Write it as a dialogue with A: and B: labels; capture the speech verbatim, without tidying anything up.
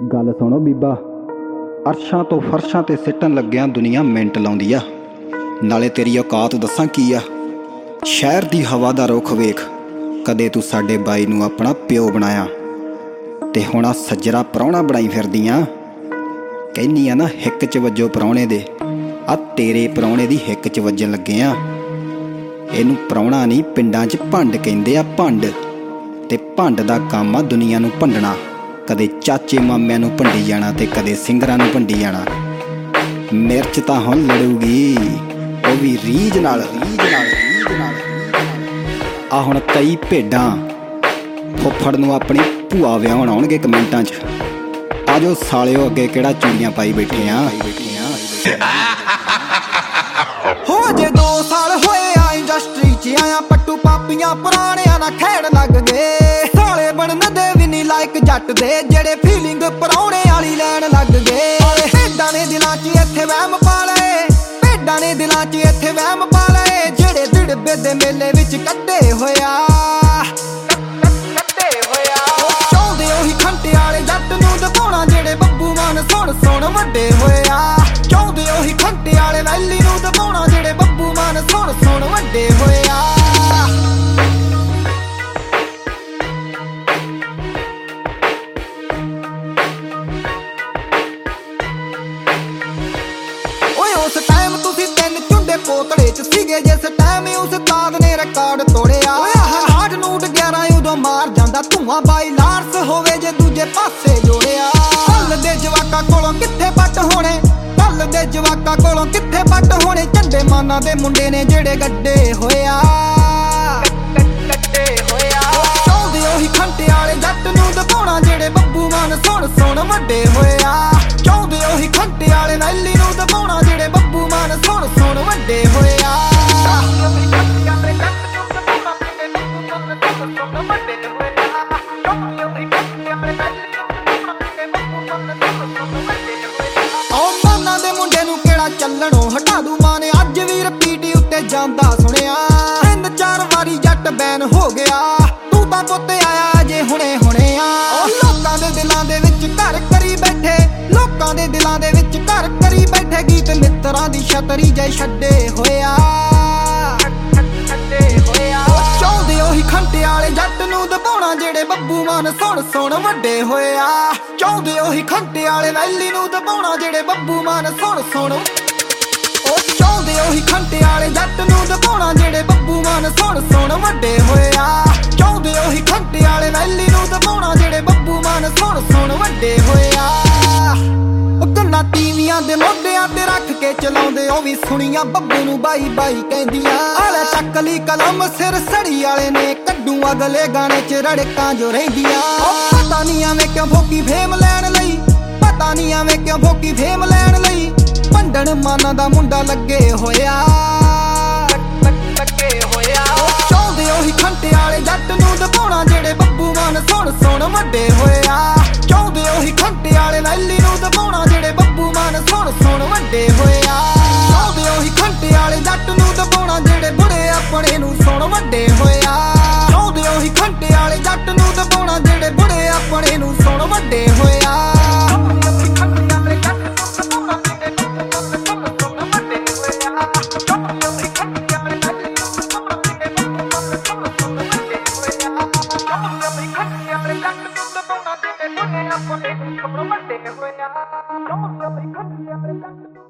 A: गल सुनो बीबा, अरशां तो फरशां ते सिटन लग्या दुनिया मिंट लाउंदी आ। नाले तेरी औकात दस्सां की आ। शहर दी हवा दा रुख वेख, कदे तू साडे बाई नूं अपना प्यो बनाया ते हुण आ सज्जरा प्राहुणा बनाई फिरदियां। कहनी आ ना हिक च वज्जो प्राहुणे दे, आ तेरे प्राहुणे दी हिक च वज्जन लगे आ। इहनूं प्राहुणा नहीं पिंडां च भंड कहिंदे आ, भंड। ते भंड दा काम आ दुनिया नूं भंडना। कदे चाचे मामिਆਂ नूं भंडी जाना ते कदे सिंगरां नूं भंडी जाना। मिर्च तां हुण लड़ूगी, ਉਹ भी रीझ नाल रीझ नाल रीझ नाल। आ हुण कई भेडां फुੱਫੜ ਨੂੰ ਆਪਣੀ ਭੂਆ ਵਿਆਹੁਣ ਆਉਣਗੇ ਕਮੈਂਟਾਂ 'ਚ। आ जाओ सालिओ अगे किहड़ा चूड़ियां पाई बैठे आ।
B: हो जे दो साल होए आ इंडस्ट्री च आया, पट्टू पापियां पुराणियां ना खेड़ लग गए। साले बनन दे भी नहीं लायक जट दे, जेड़े फीलिंग पराउणे वाली लैन लग गए। भेडां ने दिलां च इत्थे वहम पा लए, भेडां ने दिलां च इत्थे वहम पा लए, जेड़े दिड़बे दे मेले विच कट्टे होया कट्टे होया। चाहुंदे ओही खंटे वाले जट नूं दबाउणा, जेड़े बब्बू मान सुण सुण वड्डे होया। चाहुंदे ओही खंटे वाले वैली नूं दबाउणा, जेड़े बब्बू मान सुण सुण वड्डे होया। उस टाइम तुसी तीन झुंडे पोतड़े च सीगे, जिस टाइम उस ताद ने रिकॉर्ड तोड़िया। आठ नूट ग्यारह उदों मार जांदा धुआं, बाई लार्स होवे जे दूजे पासे जोड़िया। हल दे जवाका कोलों कित्थे पट होने, हल दे जवाका कोलों कित्थे पट होने, झंडे माना दे मुंडे ने जेड़े गड्डे होया गड्डे होया। चाहुंदे ओही खंटे वाले जट नूं दबाउणा, जेड़े बब्बू मान सुण सुण वड्डे होया। चाहुंदे ओही खंटे वाले वैली नूं दबाउणा, जेड़े बब्बू मान सुण सुण वड्डे होया। माना दे मुंडे नूं केड़ा चलणों हटा दू, माने अज भी रिपीट उत्ते जांदा सुणिया। तीन चार वारी जट बैन हो गया, तू तां पुत्त आया जे हुणे हुणे आ। लोकां दे दिलां दे विच घर करी बैठे, लोकां दे दिलां दे विच घर करी बैठे, गीत मित्तरां दी छतरी जे छड्डे होया छड्डे होया। चाहुंदे ओही खंटे वाले जट नूं दबाउणा, जेड़े बब्बू मान सुण सुण वड्डे होया। चाहुंदे ओही खंटे वाले वैली नूं दबाउणा, जेड़े बब्बू मान सुण सुण। चाहुंदे ओही खंटे वाले जट नूं दबाउणा, जेड़े बब्बू मान सुण सुण वड्डे होया। चाहुंदे ओही खंटे वाले वैली नूं दबाउणा, जेड़े बब्बू मान सुण सुण वड्डे होया। गन्ना तीवियां दे मोढियां ते रख के चलाउंदे, ओ भी सुणियां बब्बू नूं बाई बाई कहंदियां। आले चक ली कलम सिर सड़ी वाले ने, कड्डू अगले गाने च रड़कां जो रहिंदियां। पता नहीं एवें क्यों भोगी फेम लैण लई, पता नहीं एवें क्यों भोगी फेम लैण लई, भंडण माना दा मुंडा लगे होया लगे होया। चाहुंदे ओही खंटे वाले जट नूं दबाउणा, जेड़े बब्बू मान सुण सुण वड्डे होया। चाहुंदे ओही खंटे वाले वैली नूं दबाउणा, जेड़े बब्बू मान सुण सुण वड्डे होया। चाहुंदे ओही खंटे वाले जट नूं दबाउणा, जेड़े बुढ़े अपने नूं सुण वड्डे होया। चाहुंदे ओही खंटे वाले जट नूं दबाउणा, जेड़े बुढ़े अपने नूं सुण वड्डे होया। Don't